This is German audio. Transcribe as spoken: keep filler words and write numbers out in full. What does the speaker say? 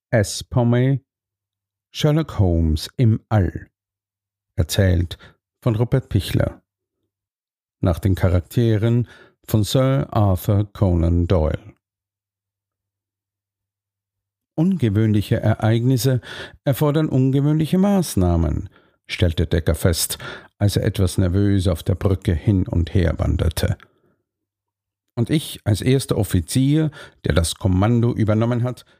S. Pomey, Sherlock Holmes im All, erzählt von Rupert Pichler, nach den Charakteren von Sir Arthur Conan Doyle. Ungewöhnliche Ereignisse erfordern ungewöhnliche Maßnahmen, stellte Decker fest, als er etwas nervös auf der Brücke hin und her wanderte. Und ich, als erster Offizier, der das Kommando übernommen hat,